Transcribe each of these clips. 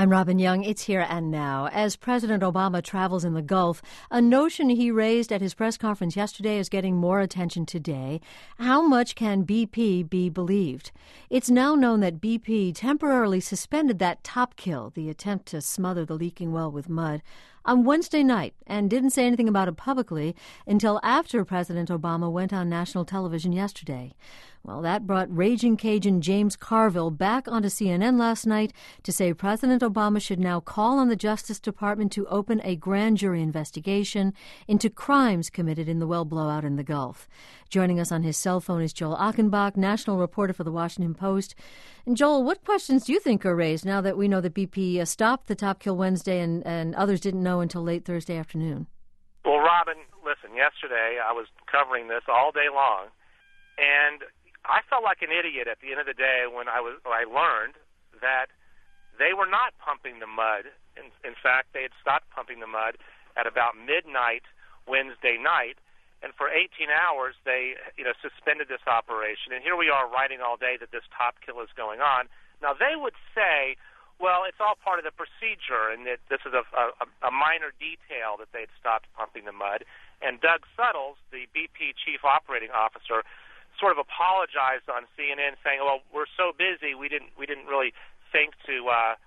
I'm Robin Young. It's Here and Now. As President Obama travels in the Gulf, a notion he raised at his press conference yesterday is getting more attention today. How much can BP be believed? It's now known that BP temporarily suspended that top kill, the attempt to smother the leaking well with mud, on Wednesday night and didn't say anything about it publicly until after President Obama went on national television yesterday. Well, that brought raging Cajun James Carville back onto CNN last night to say President Obama should now call on the Justice Department to open a grand jury investigation into crimes committed in the well blowout in the Gulf. Joining us on his cell phone is Joel Achenbach, national reporter for The Washington Post. And Joel, what questions do you think are raised now that we know that BP stopped the top kill Wednesday and others didn't know until late Thursday afternoon? Well, Robin, listen, yesterday I was covering this all day long, and I felt like an idiot at the end of the day when I learned that they were not pumping the mud. In fact, they had stopped pumping the mud at about midnight Wednesday night, and for 18 hours they, suspended this operation. And here we are writing all day that this top kill is going on. Now they would say, well, it's all part of the procedure, and that this is a minor detail that they'd stopped pumping the mud. And Doug Suttles, the BP chief operating officer, sort of apologized on CNN, saying, "Well, we're so busy, we didn't really think to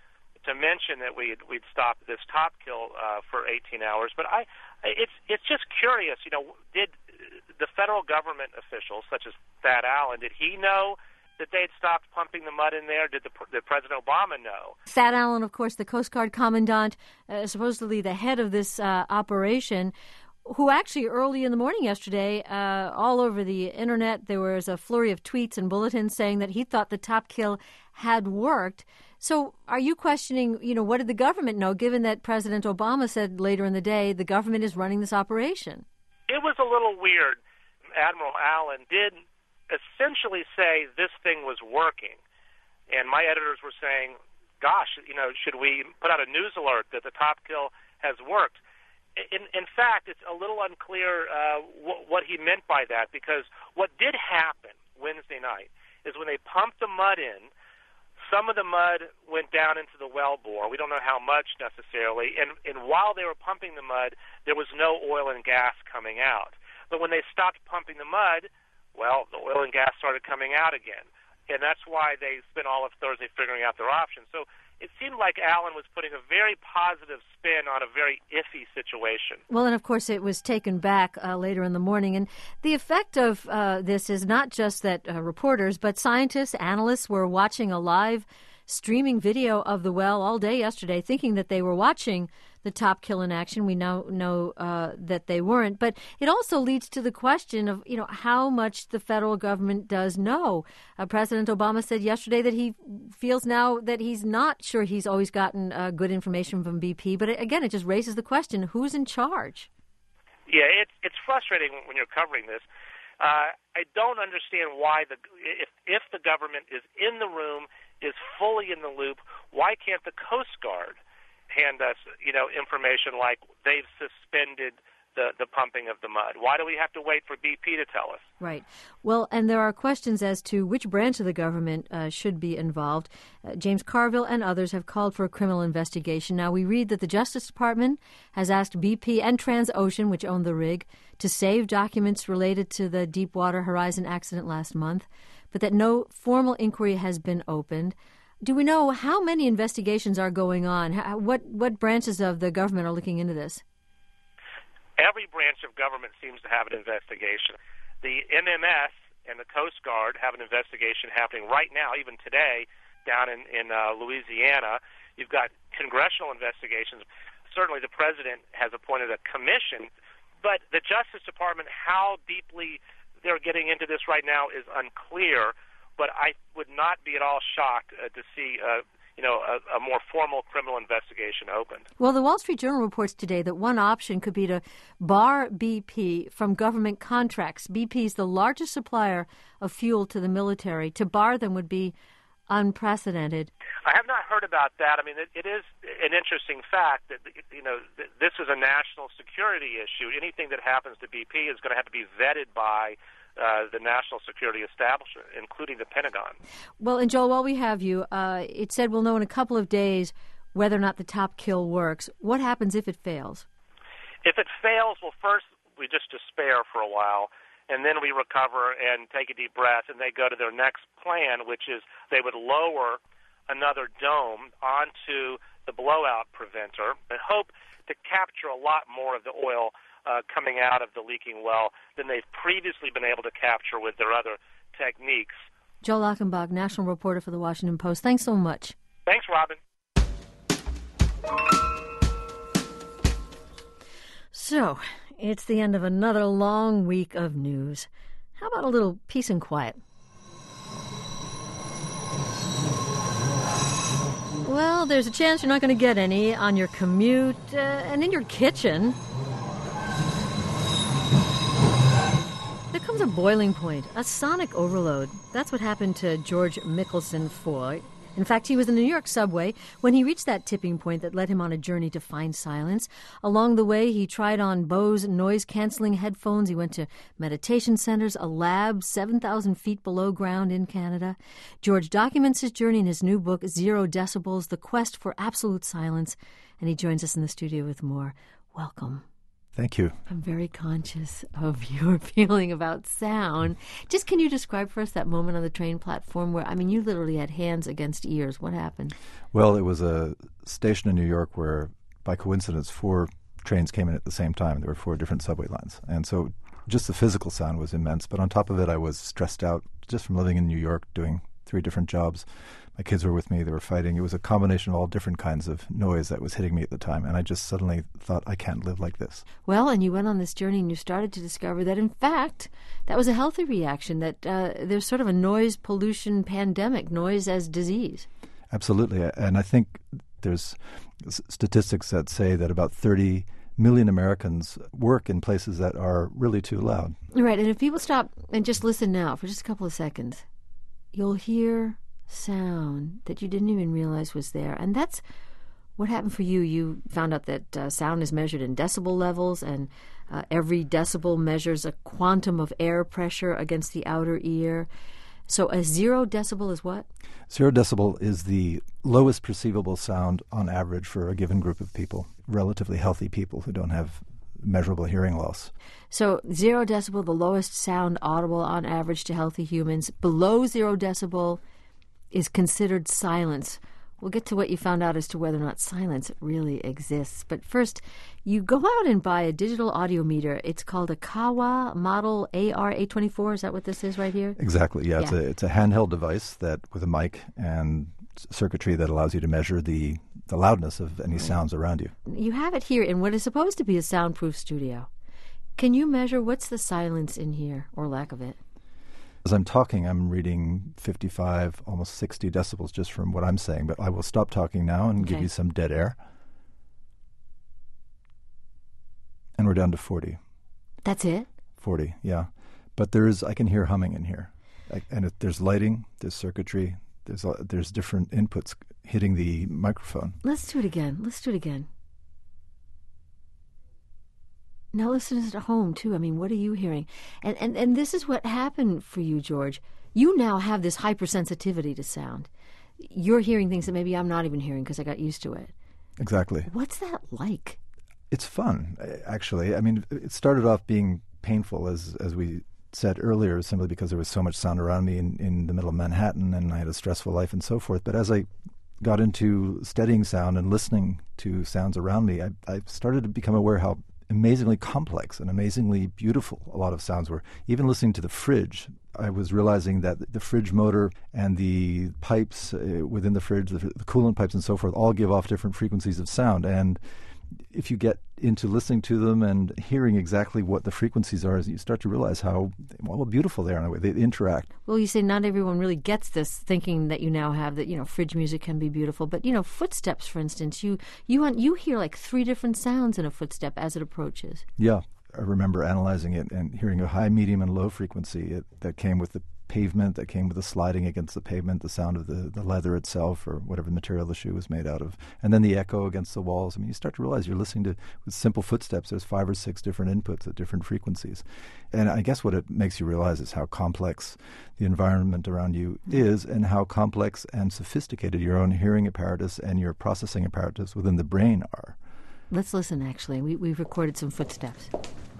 mention that we'd stopped this top kill for 18 hours." But it's just curious, did the federal government officials, such as Thad Allen, did he know that they'd stopped pumping the mud in there? Did President Obama know? Thad Allen, of course, the Coast Guard commandant, supposedly the head of this operation, who actually early in the morning yesterday, all over the Internet, there was a flurry of tweets and bulletins saying that he thought the top kill had worked. So are you questioning, what did the government know, given that President Obama said later in the day the government is running this operation? It was a little weird. Admiral Allen did essentially say this thing was working. And my editors were saying, gosh, should we put out a news alert that the top kill has worked? In fact, it's a little unclear what he meant by that, because what did happen Wednesday night is when they pumped the mud in, some of the mud went down into the wellbore. We don't know how much necessarily. And while they were pumping the mud, there was no oil and gas coming out. But when they stopped pumping the mud, well, the oil and gas started coming out again. And that's why they spent all of Thursday figuring out their options. So it seemed like Allen was putting a very positive spin on a very iffy situation. Well, and of course it was taken back later in the morning. And the effect of this is not just that reporters, but scientists, analysts were watching a live streaming video of the well all day yesterday, thinking that they were watching the top kill in action. We now know that they weren't. But it also leads to the question of, how much the federal government does know. President Obama said yesterday that he feels now that he's not sure he's always gotten good information from BP. But again, it just raises the question, who's in charge? Yeah, it's frustrating when you're covering this. I don't understand why if the government is in the room, is fully in the loop, why can't the Coast Guard hand us, information like they've suspended the pumping of the mud? Why do we have to wait for BP to tell us? Right. Well, and there are questions as to which branch of the government should be involved. James Carville and others have called for a criminal investigation. Now, we read that the Justice Department has asked BP and Transocean, which owned the rig, to save documents related to the Deepwater Horizon accident last month, but that no formal inquiry has been opened. Do we know how many investigations are going on? What branches of the government are looking into this? Every branch of government seems to have an investigation. The MMS and the Coast Guard have an investigation happening right now, even today, down in Louisiana. You've got congressional investigations. Certainly the president has appointed a commission, but the Justice Department, how deeply they're getting into this right now is unclear, but I would not be at all shocked to see a more formal criminal investigation opened. Well, the Wall Street Journal reports today that one option could be to bar BP from government contracts. BP is the largest supplier of fuel to the military. To bar them would be unprecedented. I have not heard about that. I mean, it is an interesting fact that, this is a national security issue. Anything that happens to BP is going to have to be vetted by the national security establishment, including the Pentagon. Well, and Joel, while we have you, it said we'll know in a couple of days whether or not the top kill works. What happens if it fails? If it fails, well, first we just despair for a while, and then we recover and take a deep breath, and they go to their next plan, which is they would lower another dome onto the blowout preventer and hope to capture a lot more of the oil coming out of the leaking well than they've previously been able to capture with their other techniques. Joel Achenbach, national reporter for The Washington Post. Thanks so much. Thanks, Robin. So, it's the end of another long week of news. How about a little peace and quiet? Well, there's a chance you're not going to get any on your commute and in your kitchen. There comes a boiling point, a sonic overload. That's what happened to George Mickelson Foy. In fact, he was in the New York subway when he reached that tipping point that led him on a journey to find silence. Along the way, he tried on Bose noise-canceling headphones. He went to meditation centers, a lab 7,000 feet below ground in Canada. George documents his journey in his new book, Zero Decibels, The Quest for Absolute Silence, and he joins us in the studio with more. Welcome. Thank you. I'm very conscious of your feeling about sound. Just can you describe for us that moment on the train platform where, I mean, you literally had hands against ears. What happened? Well, it was a station in New York where, by coincidence, 4 trains came in at the same time. There were 4 different subway lines. And so just the physical sound was immense. But on top of it, I was stressed out just from living in New York, doing 3 different jobs. My kids were with me. They were fighting. It was a combination of all different kinds of noise that was hitting me at the time. And I just suddenly thought, I can't live like this. Well, and you went on this journey and you started to discover that, in fact, that was a healthy reaction, that there's sort of a noise pollution pandemic, noise as disease. Absolutely. And I think there's statistics that say that about 30 million Americans work in places that are really too loud. Right. And if people stop and just listen now for just a couple of seconds, you'll hear sound that you didn't even realize was there. And that's what happened for you. You found out that sound is measured in decibel levels, and every decibel measures a quantum of air pressure against the outer ear. So a 0 decibel is what? 0 decibel is the lowest perceivable sound on average for a given group of people, relatively healthy people who don't have measurable hearing loss. So 0 decibel, the lowest sound audible on average to healthy humans. Below 0 decibel is considered silence. We'll get to what you found out as to whether or not silence really exists. But first, you go out and buy a digital audio meter. It's called a Kawa Model AR824. Is that what this is right here? Exactly, yeah. It's a handheld device that with a mic and circuitry that allows you to measure the loudness of any sounds around you. You have it here in what is supposed to be a soundproof studio. Can you measure what's the silence in here, or lack of it? As I'm talking, I'm reading 55, almost 60 decibels just from what I'm saying, but I will stop talking now and give you some dead air. And we're down to 40. That's it? 40, yeah. But I can hear humming in here. There's lighting, there's circuitry, there's different inputs hitting the microphone. Let's do it again. Now listeners at home, too. I mean, what are you hearing? And this is what happened for you, George. You now have this hypersensitivity to sound. You're hearing things that maybe I'm not even hearing because I got used to it. Exactly. What's that like? It's fun, actually. I mean, it started off being painful, as we said earlier, simply because there was so much sound around me in the middle of Manhattan, and I had a stressful life and so forth. But as I got into studying sound and listening to sounds around me, I started to become aware how amazingly complex and amazingly beautiful a lot of sounds were. Even listening to the fridge, I was realizing that the fridge motor and the pipes within the fridge, the coolant pipes and so forth, all give off different frequencies of sound. And if you get into listening to them and hearing exactly what the frequencies are, you start to realize how beautiful they are in a way. They interact. Well, you say not everyone really gets this thinking that you now have, that, fridge music can be beautiful. But, footsteps, for instance, you hear like 3 different sounds in a footstep as it approaches. Yeah. I remember analyzing it and hearing a high, medium, and low frequency that came with the pavement that came with the sliding against the pavement, the sound of the leather itself or whatever material the shoe was made out of, and then the echo against the walls. I mean, you start to realize you're listening to, with simple footsteps, there's 5 or 6 different inputs at different frequencies. And I guess what it makes you realize is how complex the environment around you is and how complex and sophisticated your own hearing apparatus and your processing apparatus within the brain are. Let's listen, actually. We've recorded some footsteps.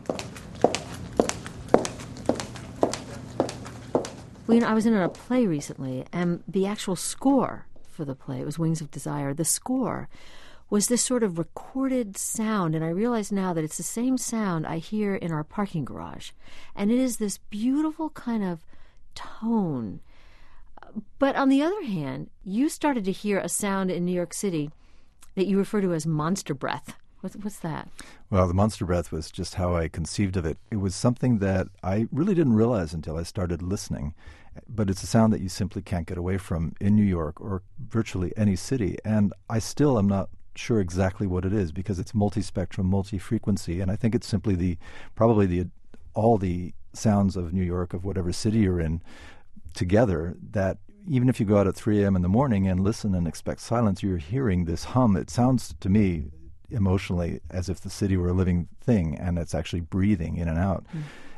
Well, I was in a play recently, and the actual score for the play, it was Wings of Desire, the score was this sort of recorded sound, and I realize now that it's the same sound I hear in our parking garage. And it is this beautiful kind of tone. But on the other hand, you started to hear a sound in New York City that you refer to as monster breath. What's that? Well, the monster breath was just how I conceived of it. It was something that I really didn't realize until I started listening. But it's a sound that you simply can't get away from in New York or virtually any city. And I still am not sure exactly what it is because it's multispectrum, multi-frequency. And I think it's simply all the sounds of New York, of whatever city you're in, together, that even if you go out at 3 a.m. in the morning and listen and expect silence, you're hearing this hum. It sounds to me emotionally as if the city were a living thing, and it's actually breathing in and out.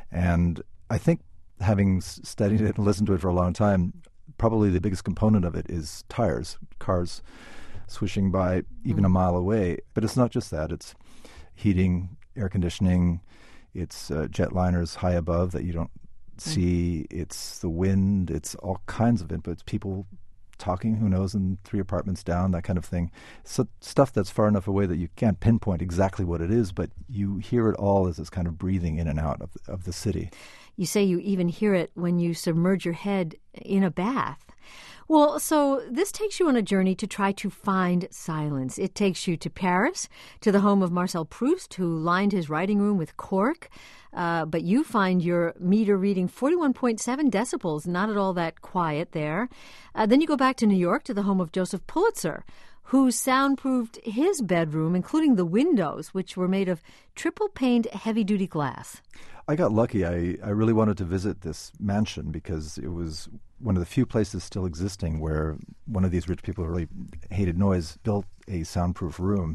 And I think, having studied it and listened to it for a long time, probably the biggest component of it is tires, cars swishing by even a mile away. But it's not just that. It's heating, air conditioning, it's jetliners high above that you don't see, it's the wind, it's all kinds of inputs, people talking, who knows, in 3 apartments down, that kind of thing. So stuff that's far enough away that you can't pinpoint exactly what it is, but you hear it all as this kind of breathing in and out of the city. You say you even hear it when you submerge your head in a bath. Well, so this takes you on a journey to try to find silence. It takes you to Paris, to the home of Marcel Proust, who lined his writing room with cork. But you find your meter reading 41.7 decibels, not at all that quiet there. Then you go back to New York, to the home of Joseph Pulitzer, who soundproofed his bedroom, including the windows, which were made of triple-paned heavy-duty glass. I got lucky. I really wanted to visit this mansion because it was one of the few places still existing where one of these rich people who really hated noise built a soundproof room.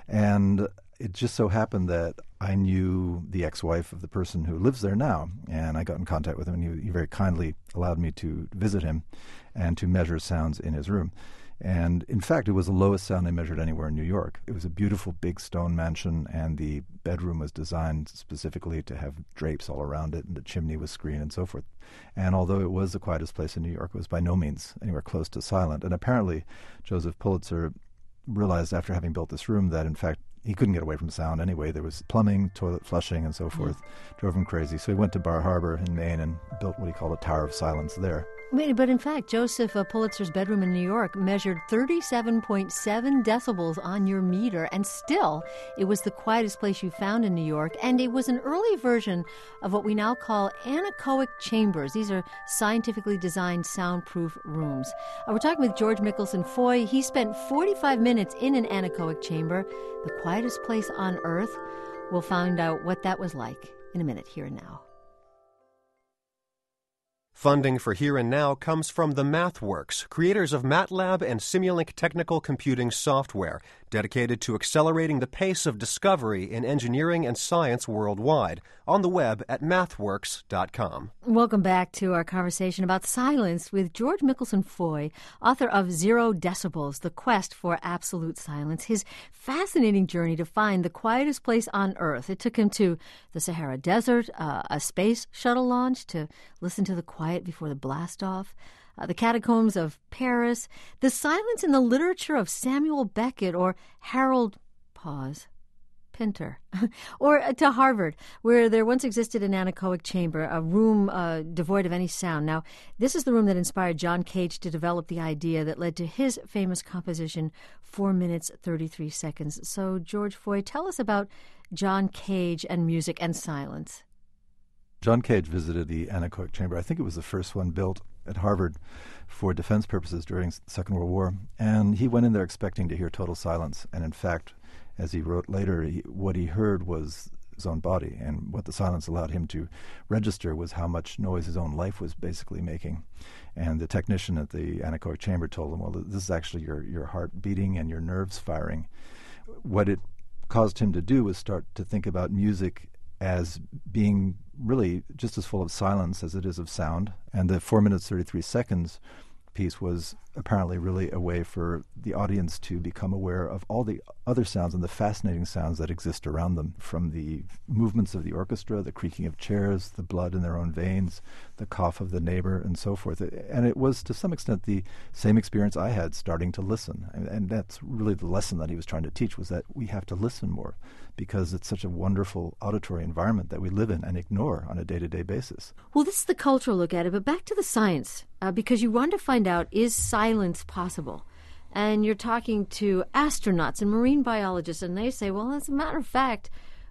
And it just so happened that I knew the ex-wife of the person who lives there now, and I got in contact with him, and he very kindly allowed me to visit him and to measure sounds in his room. And in fact, it was the lowest sound I measured anywhere in New York. It was a beautiful big stone mansion, and the bedroom was designed specifically to have drapes all around it, and the chimney was screened and so forth. And although it was the quietest place in New York, it was by no means anywhere close to silent. And apparently, Joseph Pulitzer realized after having built this room that, in fact, he couldn't get away from sound anyway. There was plumbing, toilet flushing, and so forth. Drove him crazy. So he went to Bar Harbor in Maine and built what he called a Tower of Silence there. But in fact, Joseph Pulitzer's bedroom in New York measured 37.7 decibels on your meter, and still, it was the quietest place you found in New York, and it was an early version of what we now call anechoic chambers. These are scientifically designed soundproof rooms. We're talking with George Mickelson Foy. He spent 45 minutes in an anechoic chamber, the quietest place on Earth. We'll find out what that was like in a minute, here and now. Funding for Here and Now comes from the MathWorks, creators of MATLAB and Simulink technical computing software, dedicated to accelerating the pace of discovery in engineering and science worldwide, on the web at mathworks.com. Welcome back to our conversation about silence with George Mickelson Foy, author of 0 Decibels, The Quest for Absolute Silence, his fascinating journey to find the quietest place on Earth. It took him to the Sahara Desert, a space shuttle launch to listen to the quiet before the blast-off, the catacombs of Paris, the silence in the literature of Samuel Beckett or Harold Pinter, or to Harvard, where there once existed an anechoic chamber, a room devoid of any sound. Now, this is the room that inspired John Cage to develop the idea that led to his famous composition, 4 minutes, 33 seconds. So, George Foy, tell us about John Cage and music and silence. John Cage visited the anechoic chamber. I think it was the first one built at Harvard for defense purposes during the Second World War. And he went in there expecting to hear total silence. And in fact, as he wrote later, what he heard was his own body. And what the silence allowed him to register was how much noise his own life was basically making. And the technician at the anechoic chamber told him, well, this is actually your heart beating and your nerves firing. What it caused him to do was start to think about music as being really just as full of silence as it is of sound. And the 4 minutes 33 seconds piece was apparently really a way for the audience to become aware of all the other sounds and the fascinating sounds that exist around them, from the movements of the orchestra, the creaking of chairs, the blood in their own veins, the cough of the neighbor, and so forth. And it was, to some extent, the same experience I had starting to listen. And that's really the lesson that he was trying to teach, was that we have to listen more, because it's such a wonderful auditory environment that we live in and ignore on a day-to-day basis. Well, this is the cultural look at it, but back to the science, because you want to find out, is silence possible? And you're talking to astronauts and marine biologists, and they say, well, as a matter of fact,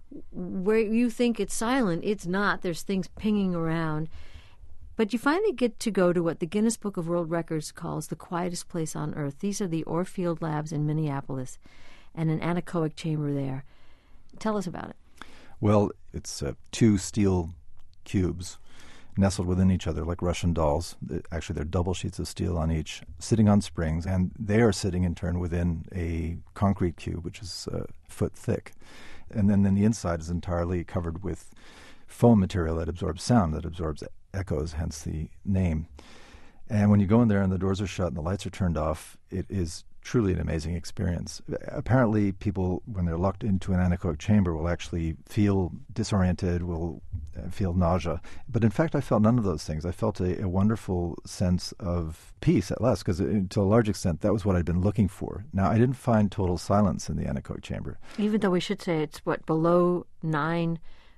where you think it's silent, it's not. There's things pinging around. But you finally get to go to what the Guinness Book of World Records calls the quietest place on Earth. These are the Orfield Labs in Minneapolis and an anechoic chamber there. Tell us about it. Well, it's 2 steel cubes nestled within each other like Russian dolls. Actually, they're double sheets of steel on each, sitting on springs, and they are sitting in turn within a concrete cube, which is a foot thick. And then the inside is entirely covered with foam material that absorbs sound, that absorbs echoes, hence the name. And when you go in there and the doors are shut and the lights are turned off, it is truly an amazing experience. Apparently, people, when they're locked into an anechoic chamber, will actually feel disoriented, will feel nausea. But in fact, I felt none of those things. I felt a wonderful sense of peace at last, because to a large extent, that was what I'd been looking for. Now, I didn't find total silence in the anechoic chamber. Even though we should say it's, below 9.4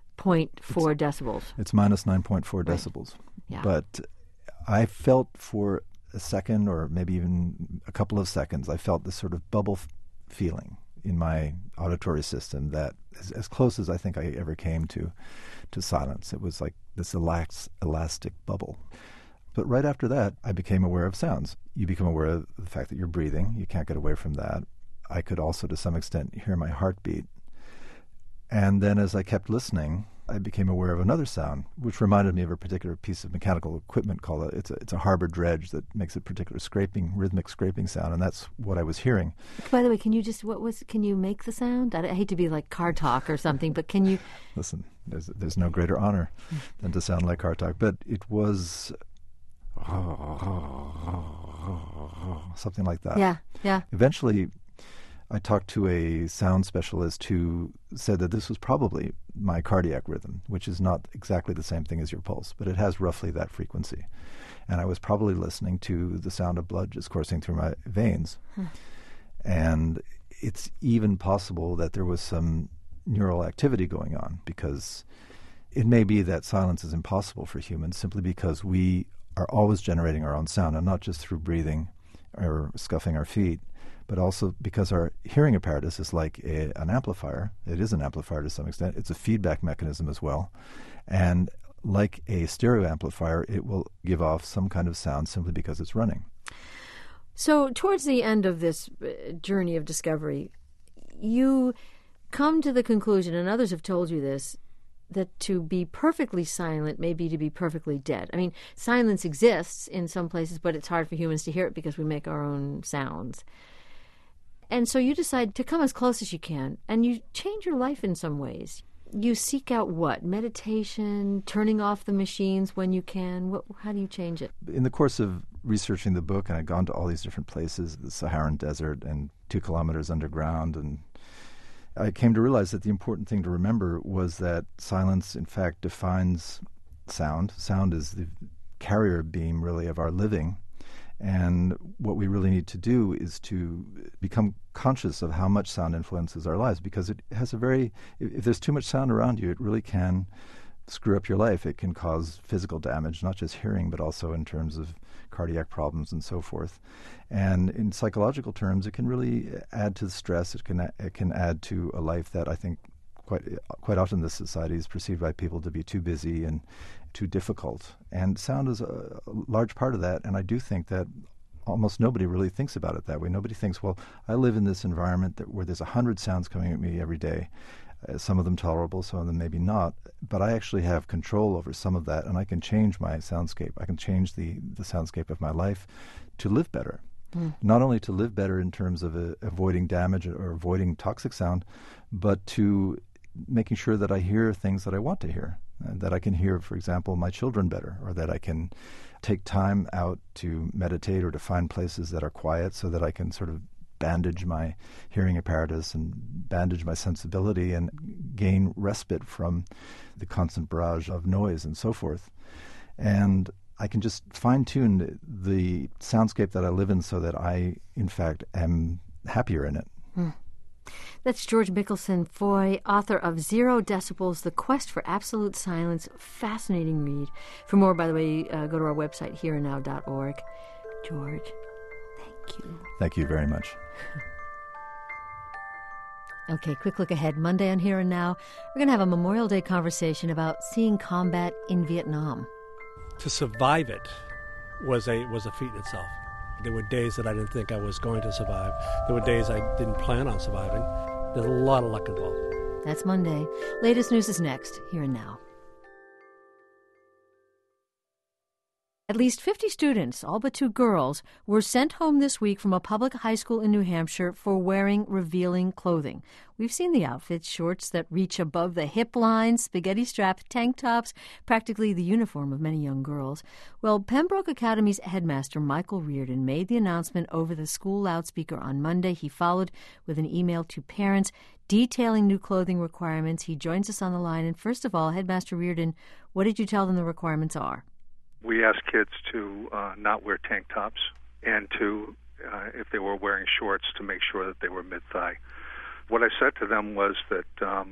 decibels. It's minus 9.4 decibels. Yeah. But I felt for a second, or maybe even a couple of seconds, I felt this sort of bubble feeling in my auditory system that is as close as I think I ever came to silence. It was like this elastic bubble. But right after that, I became aware of sounds. You become aware of the fact that you're breathing. You can't get away from that. I could also, to some extent, hear my heartbeat. And then as I kept listening, I became aware of another sound, which reminded me of a particular piece of mechanical equipment called it's a harbor dredge that makes a particular rhythmic scraping sound, and that's what I was hearing. By the way, can you make the sound? I hate to be like car talk or something, but can you? Listen, there's no greater honor than to sound like car talk, but it was something like that. Yeah. Eventually, I talked to a sound specialist who said that this was probably my cardiac rhythm, which is not exactly the same thing as your pulse, but it has roughly that frequency. And I was probably listening to the sound of blood just coursing through my veins. And it's even possible that there was some neural activity going on, because it may be that silence is impossible for humans simply because we are always generating our own sound, and not just through breathing or scuffing our feet, but also because our hearing apparatus is like an amplifier. It is an amplifier to some extent. It's a feedback mechanism as well. And like a stereo amplifier, it will give off some kind of sound simply because it's running. So towards the end of this journey of discovery, you come to the conclusion, and others have told you this, that to be perfectly silent may be to be perfectly dead. I mean, silence exists in some places, but it's hard for humans to hear it because we make our own sounds. And so you decide to come as close as you can, and you change your life in some ways. You seek out what? Meditation, turning off the machines when you can? How do you change it? In the course of researching the book, and I'd gone to all these different places, the Saharan Desert and 2 kilometers underground, and I came to realize that the important thing to remember was that silence, in fact, defines sound. Sound is the carrier beam, really, of our living. And what we really need to do is to become conscious of how much sound influences our lives, because it has if there's too much sound around you, it really can screw up your life. It can cause physical damage, not just hearing, but also in terms of cardiac problems and so forth. And in psychological terms, it can really add to the stress. It can add to a life that I think quite often this society is perceived by people to be too busy and too difficult. And sound is a large part of that, and I do think that almost nobody really thinks about it that way. Nobody thinks, well, I live in this environment where there's 100 sounds coming at me every day. some of them tolerable, some of them maybe not. But I actually have control over some of that, and I can change my soundscape. I can change the soundscape of my life to live better. Not only to live better in terms of avoiding damage or avoiding toxic sound, but to making sure that I hear things that I want to hear, that I can hear, for example, my children better, or that I can take time out to meditate or to find places that are quiet so that I can sort of bandage my hearing apparatus and bandage my sensibility and gain respite from the constant barrage of noise and so forth. And I can just fine-tune the soundscape that I live in so that I, in fact, am happier in it. That's George Mickelson Foy, author of 0 Decibels, The Quest for Absolute Silence. Fascinating read. For more, by the way, go to our website, hereandnow.org. George, thank you. Thank you very much. Okay, quick look ahead. Monday on Here and Now, we're going to have a Memorial Day conversation about seeing combat in Vietnam. To survive it was a feat in itself. There were days that I didn't think I was going to survive. There were days I didn't plan on surviving. There's a lot of luck involved. That's Monday. Latest news is next, Here and Now. At least 50 students, all but 2 girls, were sent home this week from a public high school in New Hampshire for wearing revealing clothing. We've seen the outfits, shorts that reach above the hip line, spaghetti-strapped tank tops, practically the uniform of many young girls. Well, Pembroke Academy's headmaster, Michael Reardon, made the announcement over the school loudspeaker on Monday. He followed with an email to parents detailing new clothing requirements. He joins us on the line. And first of all, Headmaster Reardon, what did you tell them the requirements are? We asked kids to not wear tank tops and to, if they were wearing shorts, to make sure that they were mid-thigh. What I said to them was that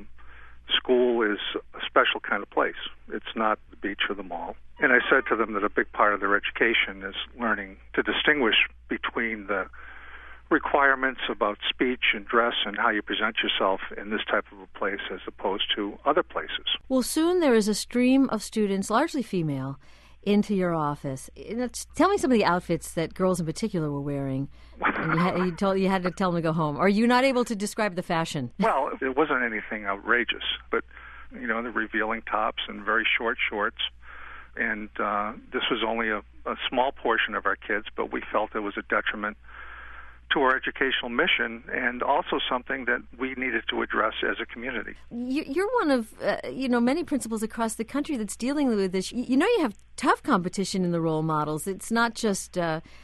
school is a special kind of place. It's not the beach or the mall. And I said to them that a big part of their education is learning to distinguish between the requirements about speech and dress and how you present yourself in this type of a place as opposed to other places. Well, soon there is a stream of students, largely female, into your office. Tell me some of the outfits that girls in particular were wearing. And you had to tell them to go home. Are you not able to describe the fashion? Well, it wasn't anything outrageous, but, the revealing tops and very short shorts. And this was only a small portion of our kids, but we felt it was a detriment to our educational mission and also something that we needed to address as a community. You're one of, many principals across the country that's dealing with this. You have tough competition in the role models. It's not just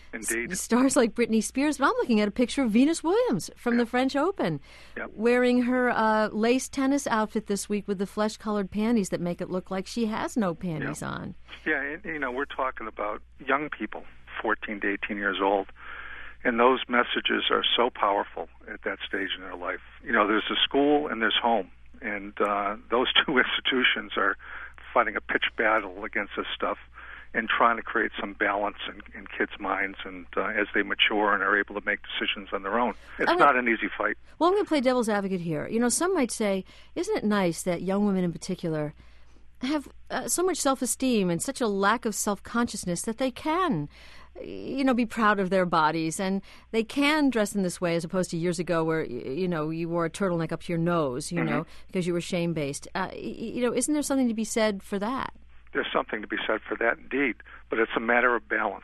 stars like Britney Spears, but I'm looking at a picture of Venus Williams from the French Open, wearing her lace tennis outfit this week with the flesh-colored panties that make it look like she has no panties on. Yeah, we're talking about young people, 14 to 18 years old. And those messages are so powerful at that stage in their life. There's a school and there's home. And those two institutions are fighting a pitched battle against this stuff and trying to create some balance in kids' minds and as they mature and are able to make decisions on their own. It's not an easy fight. Well, I'm going to play devil's advocate here. Some might say, isn't it nice that young women in particular have so much self-esteem and such a lack of self-consciousness that they can be proud of their bodies, and they can dress in this way as opposed to years ago where, you wore a turtleneck up to your nose, because you were shame-based. Isn't there something to be said for that? There's something to be said for that, indeed, but it's a matter of balance.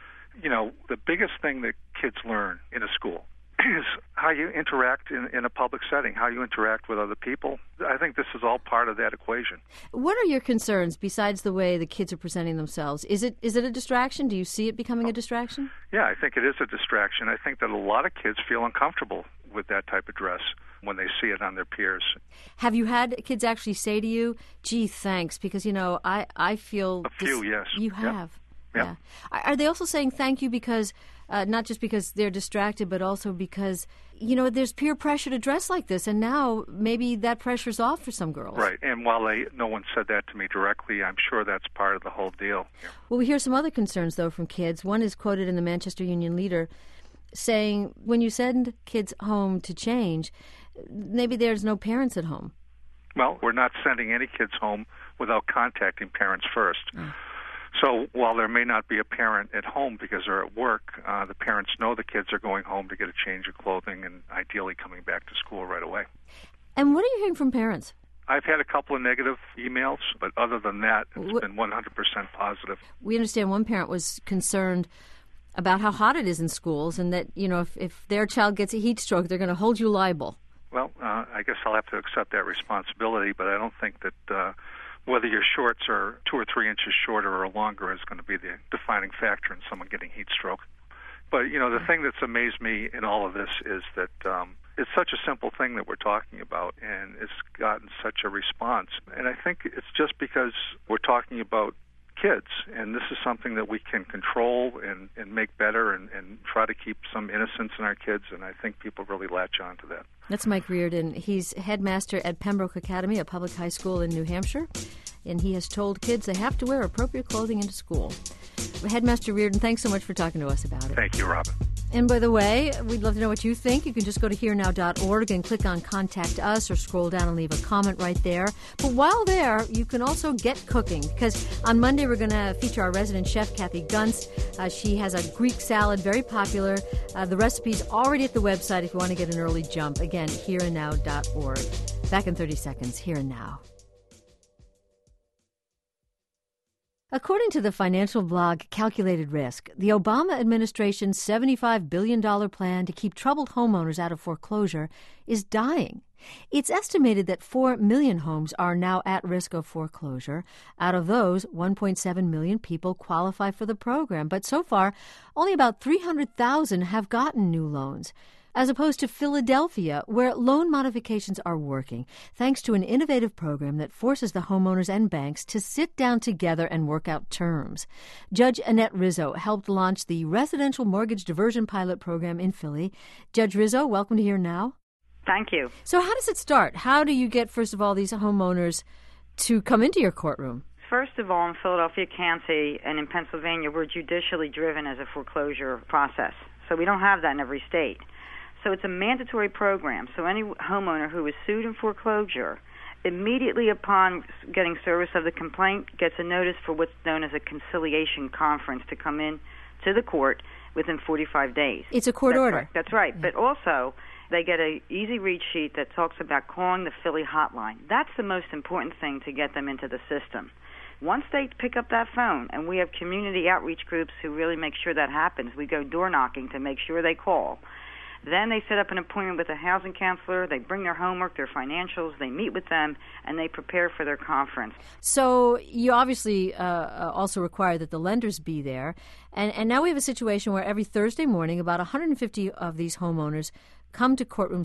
The biggest thing that kids learn in a school is how you interact in a public setting, how you interact with other people. I think this is all part of that equation. What are your concerns besides the way the kids are presenting themselves? Is it a distraction? Do you see it becoming a distraction? Yeah, I think it is a distraction. I think that a lot of kids feel uncomfortable with that type of dress when they see it on their peers. Have you had kids actually say to you, gee, thanks, because, I feel... A few, yes. You have? Yeah. Are they also saying thank you because... not just because they're distracted, but also because, there's peer pressure to dress like this, and now maybe that pressure's off for some girls. Right, and while no one said that to me directly, I'm sure that's part of the whole deal. Yeah. Well, we hear some other concerns, though, from kids. One is quoted in the Manchester Union Leader saying, when you send kids home to change, maybe there's no parents at home. Well, we're not sending any kids home without contacting parents first. So while there may not be a parent at home because they're at work, the parents know the kids are going home to get a change of clothing and ideally coming back to school right away. And what are you hearing from parents? I've had a couple of negative emails, but other than that, it's been 100% positive. We understand one parent was concerned about how hot it is in schools and that, if their child gets a heat stroke, they're going to hold you liable. Well, I guess I'll have to accept that responsibility, but I don't think that whether your shorts are 2 or 3 inches shorter or longer is going to be the defining factor in someone getting heat stroke. But, the thing that's amazed me in all of this is that it's such a simple thing that we're talking about, and it's gotten such a response. And I think it's just because we're talking about kids, and this is something that we can control and make better and try to keep some innocence in our kids, and I think people really latch on to that. That's Mike Reardon. He's headmaster at Pembroke Academy, a public high school in New Hampshire, and he has told kids they have to wear appropriate clothing into school. Headmaster Reardon, thanks so much for talking to us about it. Thank you, Robin. And by the way, we'd love to know what you think. You can just go to herenow.org and click on Contact Us or scroll down and leave a comment right there. But while there, you can also get cooking, because on Monday we're going to feature our resident chef, Kathy Gunst. She has a Greek salad, very popular. The recipe's already at the website if you want to get an early jump. Again, herenow.org. Back in 30 seconds, Here and Now. According to the financial blog Calculated Risk, the Obama administration's $75 billion plan to keep troubled homeowners out of foreclosure is dying. It's estimated that 4 million homes are now at risk of foreclosure. Out of those, 1.7 million people qualify for the program, but so far, only about 300,000 have gotten new loans, as opposed to Philadelphia, where loan modifications are working, thanks to an innovative program that forces the homeowners and banks to sit down together and work out terms. Judge Annette Rizzo helped launch the Residential Mortgage Diversion Pilot Program in Philly. Judge Rizzo, welcome to Here Now. Thank you. So how does it start? How do you get, first of all, these homeowners to come into your courtroom? First of all, in Philadelphia County and in Pennsylvania, we're judicially driven as a foreclosure process. So we don't have that in every state. So it's a mandatory program. So any homeowner who is sued in foreclosure, immediately upon getting service of the complaint, gets a notice for what's known as a conciliation conference to come in to the court within 45 days. It's a court order. Right. That's right. But also, they get an easy read sheet that talks about calling the Philly hotline. That's the most important thing to get them into the system. Once they pick up that phone, and we have community outreach groups who really make sure that happens, we go door knocking to make sure they call. Then they set up an appointment with a housing counselor. They bring their homework, their financials. They meet with them, and they prepare for their conference. So you obviously also require that the lenders be there. And now we have a situation where every Thursday morning, about 150 of these homeowners come to courtroom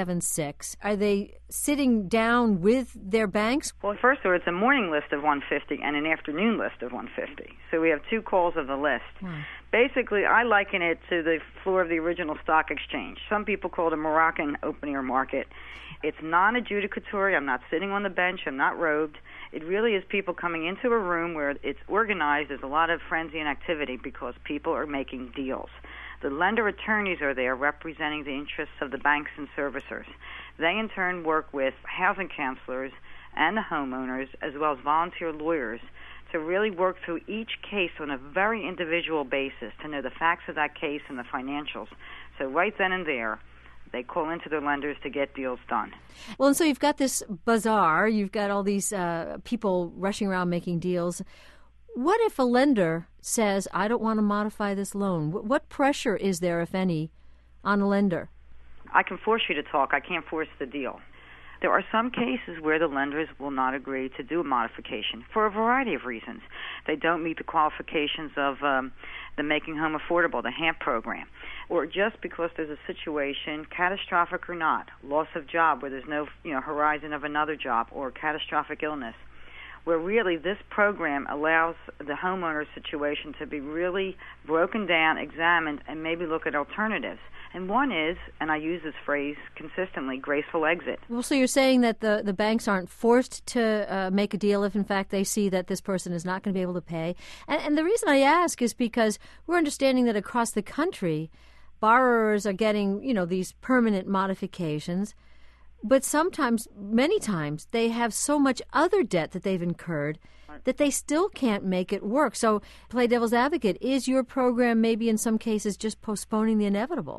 676. Are they sitting down with their banks? Well, first of all, it's a morning list of 150 and an afternoon list of 150. So we have 2 calls of the list. Basically, I liken it to the floor of the original stock exchange. Some people call it a Moroccan open-air market. It's non-adjudicatory. I'm not sitting on the bench. I'm not robed. It really is people coming into a room where it's organized. There's a lot of frenzy and activity because people are making deals. The lender attorneys are there representing the interests of the banks and servicers. They, in turn, work with housing counselors and the homeowners, as well as volunteer lawyers, to really work through each case on a very individual basis to know the facts of that case and the financials. So right then and there, they call into their lenders to get deals done. Well, and so you've got this bazaar. You've got all these people rushing around making deals. What if a lender says, I don't want to modify this loan? What pressure is there, if any, on a lender? I can force you to talk. I can't force the deal. There are some cases where the lenders will not agree to do a modification for a variety of reasons. They don't meet the qualifications of the Making Home Affordable, the HAMP program, or just because there's a situation, catastrophic or not, loss of job where there's no horizon of another job, or catastrophic illness, where really this program allows the homeowner's situation to be really broken down, examined, and maybe look at alternatives. And one is, and I use this phrase consistently, graceful exit. Well, so you're saying that the banks aren't forced to make a deal if, in fact, they see that this person is not going to be able to pay. And the reason I ask is because we're understanding that across the country, borrowers are getting, these permanent modifications. But sometimes, many times, they have so much other debt that they've incurred that they still can't make it work. So, play devil's advocate, is your program maybe in some cases just postponing the inevitable?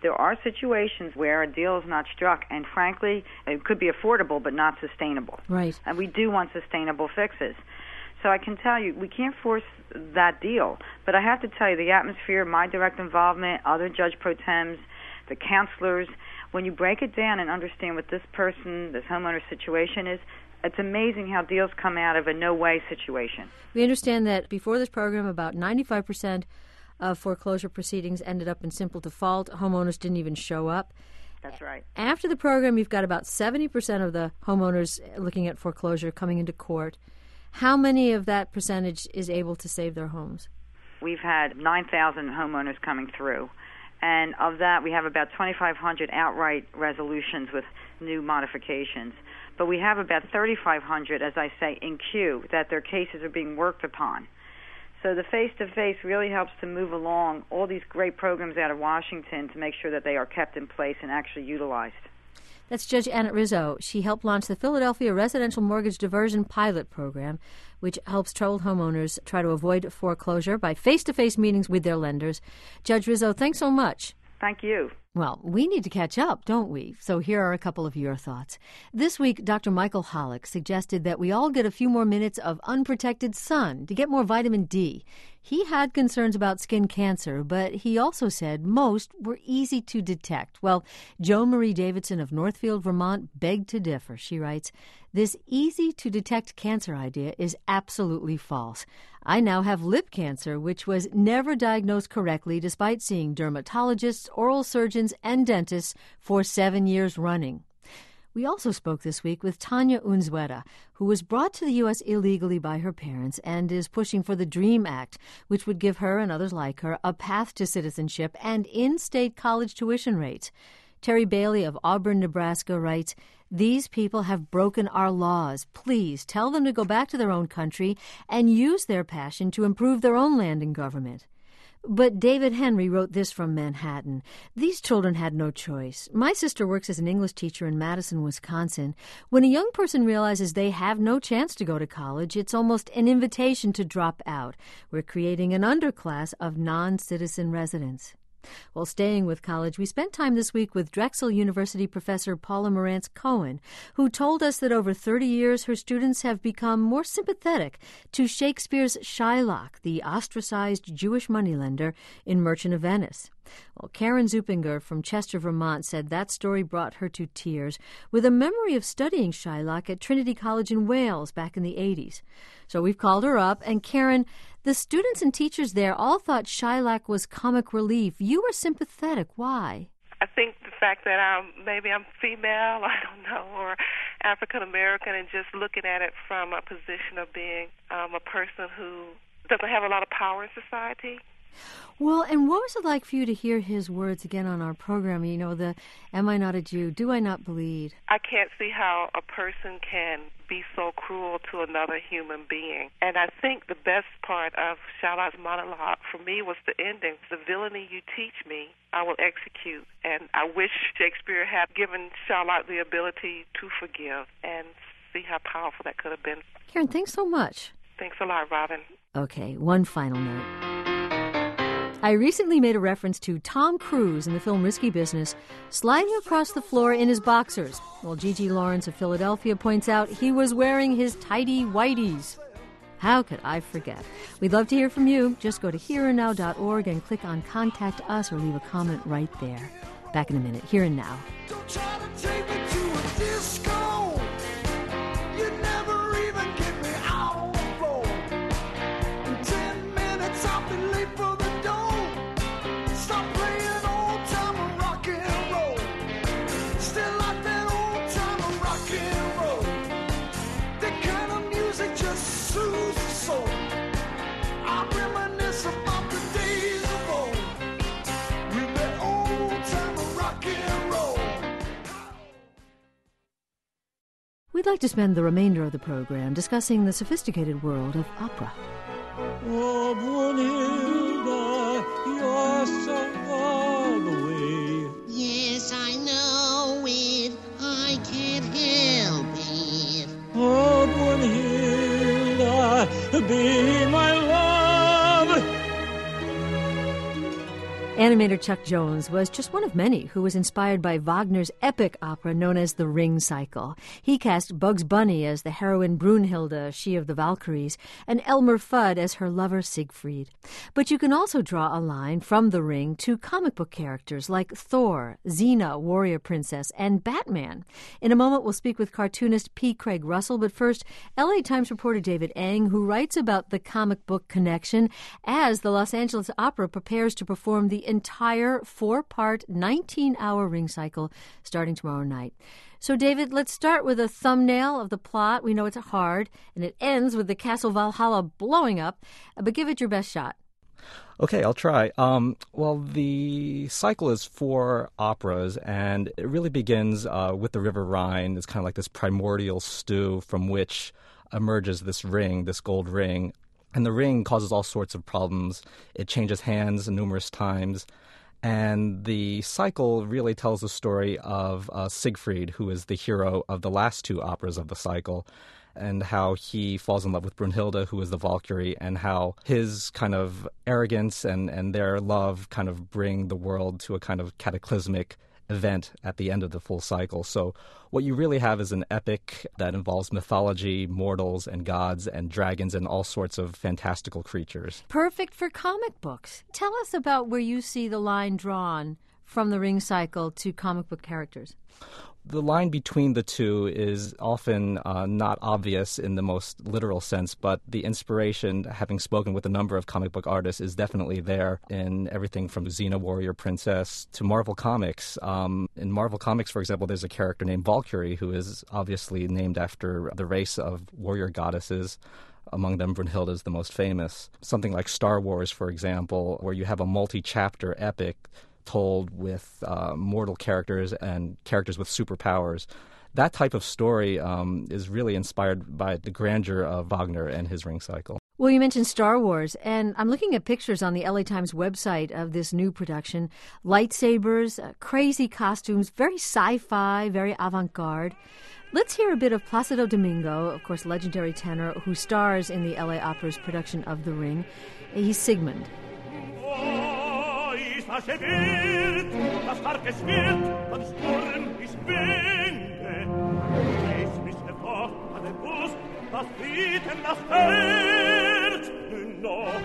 There are situations where a deal is not struck, and frankly, it could be affordable but not sustainable. Right. And we do want sustainable fixes. So I can tell you, we can't force that deal. But I have to tell you, the atmosphere, my direct involvement, other judge pro tems, the counselors, when you break it down and understand what this homeowner's situation is, it's amazing how deals come out of a no-way situation. We understand that before this program, about 95% of foreclosure proceedings ended up in simple default. Homeowners didn't even show up. That's right. After the program, you've got about 70% of the homeowners looking at foreclosure coming into court. How many of that percentage is able to save their homes? We've had 9,000 homeowners coming through. And of that, we have about 2,500 outright resolutions with new modifications. But we have about 3,500, as I say, in queue, that their cases are being worked upon. So the face-to-face really helps to move along all these great programs out of Washington to make sure that they are kept in place and actually utilized. That's Judge Annette Rizzo. She helped launch the Philadelphia Residential Mortgage Diversion Pilot Program, which helps troubled homeowners try to avoid foreclosure by face-to-face meetings with their lenders. Judge Rizzo, thanks so much. Thank you. Well, we need to catch up, don't we? So here are a couple of your thoughts. This week, Dr. Michael Hollick suggested that we all get a few more minutes of unprotected sun to get more vitamin D. He had concerns about skin cancer, but he also said most were easy to detect. Well, Jo Marie Davidson of Northfield, Vermont, begged to differ. She writes, "This easy-to-detect cancer idea is absolutely false. I now have lip cancer, which was never diagnosed correctly despite seeing dermatologists, oral surgeons, and dentists for 7 years running." We also spoke this week with Tanya Unzueta, who was brought to the U.S. illegally by her parents and is pushing for the DREAM Act, which would give her and others like her a path to citizenship and in-state college tuition rates. Terry Bailey of Auburn, Nebraska writes, "These people have broken our laws. Please tell them to go back to their own country and use their passion to improve their own land and government." But David Henry wrote this from Manhattan. "These children had no choice. My sister works as an English teacher in Madison, Wisconsin. When a young person realizes they have no chance to go to college, it's almost an invitation to drop out. We're creating an underclass of non-citizen residents." While staying with college, we spent time this week with Drexel University professor Paula Morantz Cohen, who told us that over 30 years her students have become more sympathetic to Shakespeare's Shylock, the ostracized Jewish moneylender in Merchant of Venice. Well, Karen Zupinger from Chester, Vermont, said that story brought her to tears, with a memory of studying Shylock at Trinity College in Wales back in the 80s. So we've called her up, and Karen, the students and teachers there all thought Shylock was comic relief. You were sympathetic. Why? I think the fact that I'm female, I don't know, or African American, and just looking at it from a position of being a person who doesn't have a lot of power in society. Well, and what was it like for you to hear his words again on our program? You know, the "Am I not a Jew? Do I not bleed?" I can't see how a person can be so cruel to another human being. And I think the best part of Shylock's monologue for me was the ending. "The villainy you teach me, I will execute." And I wish Shakespeare had given Shylock the ability to forgive, and see how powerful that could have been. Karen, thanks so much. Thanks a lot, Robin. Okay, one final note. I recently made a reference to Tom Cruise in the film Risky Business sliding across the floor in his boxers, while Gigi Lawrence of Philadelphia points out he was wearing his tidy whities. How could I forget? We'd love to hear from you. Just go to hereandnow.org and click on Contact Us or leave a comment right there. Back in a minute. Here and Now. Don't try to take me to a disco. You never even get me out on the floor. In 10 minutes I'll be late for the door. Stop playing old-time rock and roll. Still like that old-time rock and roll. That kind of music just soothes the soul. I reminisce about the days of old. With that old-time rock and roll. We'd like to spend the remainder of the program discussing the sophisticated world of opera. Oh, Brunhilde, you're so far away. Yes, I know it. I can't help it. Oh, Brunhilde, be my love. Animator Chuck Jones was just one of many who was inspired by Wagner's epic opera known as The Ring Cycle. He cast Bugs Bunny as the heroine Brunhilde, she of the Valkyries, and Elmer Fudd as her lover Siegfried. But you can also draw a line from The Ring to comic book characters like Thor, Xena, Warrior Princess, and Batman. In a moment, we'll speak with cartoonist P. Craig Russell, but first, LA Times reporter David Eng, who writes about the comic book connection as the Los Angeles Opera prepares to perform the entire 4-part, 19-hour Ring Cycle starting tomorrow night. So, David, let's start with a thumbnail of the plot. We know it's hard, and it ends with the Castle Valhalla blowing up, but give it your best shot. Okay, I'll try. Well, the cycle is 4 operas, and it really begins with the River Rhine. It's kind of like this primordial stew from which emerges this ring, this gold ring. And the ring causes all sorts of problems. It changes hands numerous times. And the cycle really tells the story of Siegfried, who is the hero of the last 2 operas of the cycle, and how he falls in love with Brunhilde, who is the Valkyrie, and how his kind of arrogance and their love kind of bring the world to a kind of cataclysmic event at the end of the full cycle. So what you really have is an epic that involves mythology, mortals and gods and dragons and all sorts of fantastical creatures. Perfect for comic books. Tell us about where you see the line drawn from the Ring Cycle to comic book characters. The line between the two is often not obvious in the most literal sense, but the inspiration, having spoken with a number of comic book artists, is definitely there in everything from Xena, Warrior Princess, to Marvel Comics. In Marvel Comics, for example, there's a character named Valkyrie, who is obviously named after the race of warrior goddesses. Among them, Brunhilde is the most famous. Something like Star Wars, for example, where you have a multi-chapter epic told with mortal characters and characters with superpowers. That type of story is really inspired by the grandeur of Wagner and his Ring Cycle. Well, you mentioned Star Wars, and I'm looking at pictures on the LA Times website of this new production. Lightsabers, crazy costumes, very sci-fi, very avant-garde. Let's hear a bit of Placido Domingo, of course, legendary tenor, who stars in the LA Opera's production of The Ring. He's Sigmund. Das starke Schwert, das Sturm ist Wende. Es misst fort an der Brust, das Frieden, das Herz, noch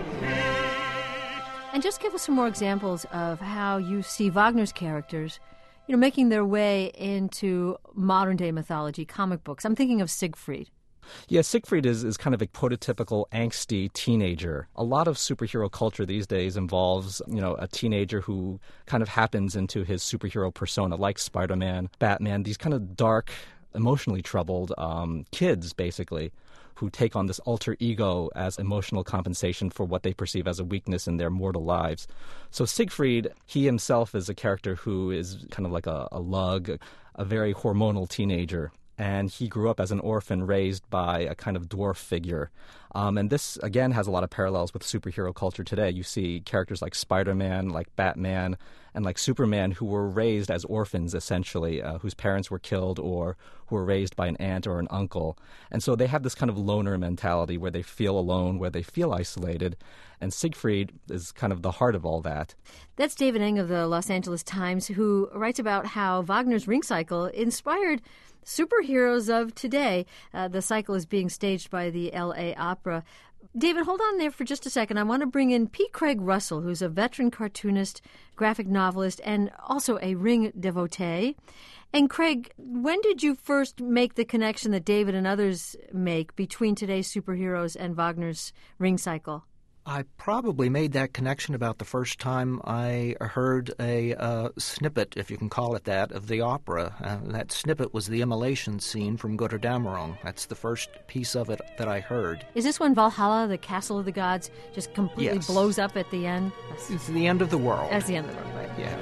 nicht. And just give us some more examples of how you see Wagner's characters, making their way into modern-day mythology, comic books. I'm thinking of Siegfried. Yeah, Siegfried is kind of a prototypical angsty teenager. A lot of superhero culture these days involves, a teenager who kind of happens into his superhero persona, like Spider-Man, Batman, these kind of dark, emotionally troubled kids, basically, who take on this alter ego as emotional compensation for what they perceive as a weakness in their mortal lives. So Siegfried, he himself is a character who is kind of like a lug, a very hormonal teenager. And he grew up as an orphan raised by a kind of dwarf figure. And this, again, has a lot of parallels with superhero culture today. You see characters like Spider-Man, like Batman, and like Superman who were raised as orphans, essentially, whose parents were killed or who were raised by an aunt or an uncle. And so they have this kind of loner mentality where they feel alone, where they feel isolated. And Siegfried is kind of the heart of all that. That's David Eng of the Los Angeles Times, who writes about how Wagner's Ring Cycle inspired superheroes of today. The cycle is being staged by the LA Opera. David, hold on there for just a second. I want to bring in P. Craig Russell, who's a veteran cartoonist, graphic novelist, and also a Ring devotee. And Craig, when did you first make the connection that David and others make between today's superheroes and Wagner's Ring Cycle? I probably made that connection about the first time I heard a snippet, if you can call it that, of the opera. That snippet was the immolation scene from Götterdämmerung. That's the first piece of it that I heard. Is this when Valhalla, the castle of the gods, just completely blows up at the end? It's the end of the world. That's the end of the world, right? Yeah.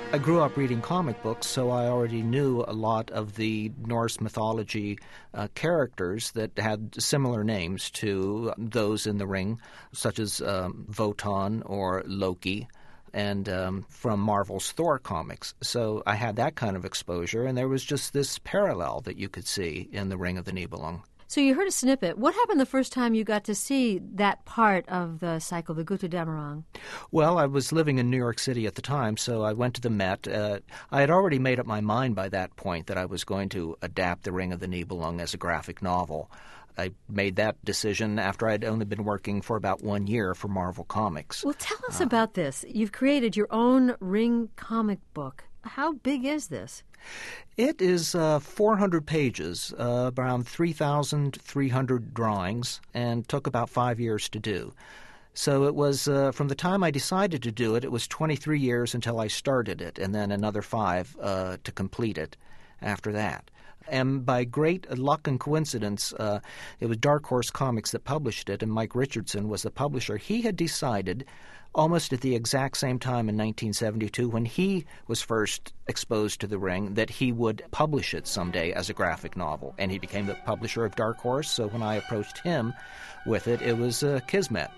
I grew up reading comic books, so I already knew a lot of the Norse mythology characters that had similar names to those in the ring, such as Wotan or Loki, and from Marvel's Thor comics. So I had that kind of exposure, and there was just this parallel that you could see in the Ring of the Nibelung. So you heard a snippet. What happened the first time you got to see that part of the cycle, the Götterdämmerung? Well, I was living in New York City at the time, so I went to the Met. I had already made up my mind by that point that I was going to adapt The Ring of the Nibelung as a graphic novel. I made that decision after I'd only been working for about 1 year for Marvel Comics. Well, tell us about this. You've created your own Ring comic book. How big is this? It is 400 pages, around 3,300 drawings, and took about 5 years to do. So it was, from the time I decided to do it, it was 23 years until I started it, and then another 5 to complete it after that. And by great luck and coincidence, it was Dark Horse Comics that published it, and Mike Richardson was the publisher. He had decided almost at the exact same time in 1972 when he was first exposed to the Ring that he would publish it someday as a graphic novel. And he became the publisher of Dark Horse, so when I approached him with it, it was kismet.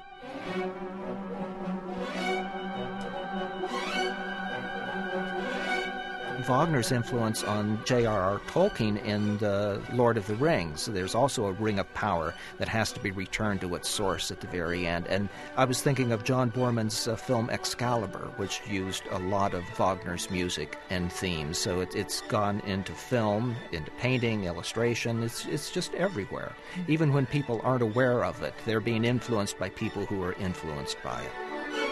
Wagner's influence on J.R.R. Tolkien in the Lord of the Rings. There's also a ring of power that has to be returned to its source at the very end. And I was thinking of John Borman's film Excalibur, which used a lot of Wagner's music and themes. So it's gone into film, into painting, illustration. It's just everywhere. Even when people aren't aware of it, they're being influenced by people who are influenced by it.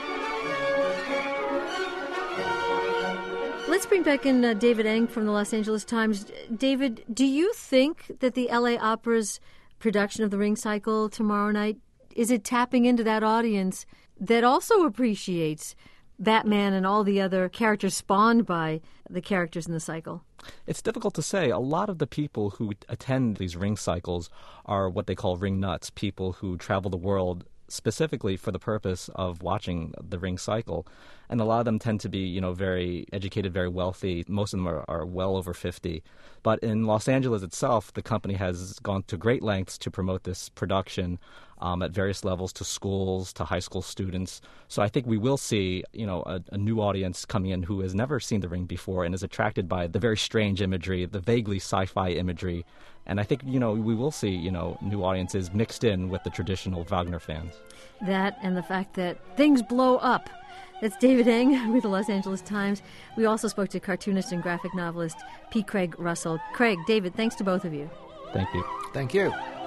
Let's bring back in David Eng from the Los Angeles Times. David, do you think that the LA Opera's production of the Ring Cycle tomorrow night, is it tapping into that audience that also appreciates Batman and all the other characters spawned by the characters in the cycle? It's difficult to say. A lot of the people who attend these Ring Cycles are what they call Ring Nuts, people who travel the world specifically for the purpose of watching the Ring Cycle. And a lot of them tend to be, very educated, very wealthy. Most of them are well over 50. But in Los Angeles itself, the company has gone to great lengths to promote this production at various levels, to schools, to high school students. So I think we will see, a new audience coming in who has never seen the Ring before and is attracted by the very strange imagery, the vaguely sci-fi imagery. And I think, we will see, new audiences mixed in with the traditional Wagner fans. That and the fact that things blow up. That's David Eng with the Los Angeles Times. We also spoke to cartoonist and graphic novelist P. Craig Russell. Craig, David, thanks to both of you. Thank you. Thank you.